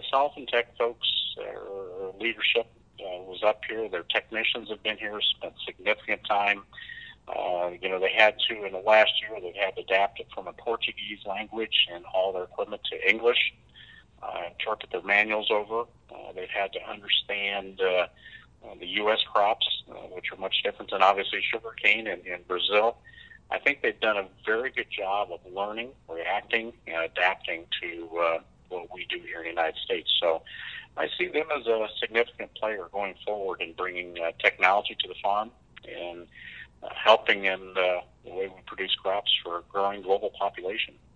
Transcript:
Solventech folks, leadership was up here. Their technicians have been here, spent significant time. They had to, in the last year, they had to adapt it from a Portuguese language and all their equipment to English, interpret their manuals over. They've had to understand the U.S. crops, which are much different than obviously sugarcane in Brazil. I think they've done a very good job of learning, reacting, and adapting to what we do here in the United States. So I see them as a significant player going forward in bringing technology to the farm and helping in the way we produce crops for a growing global population.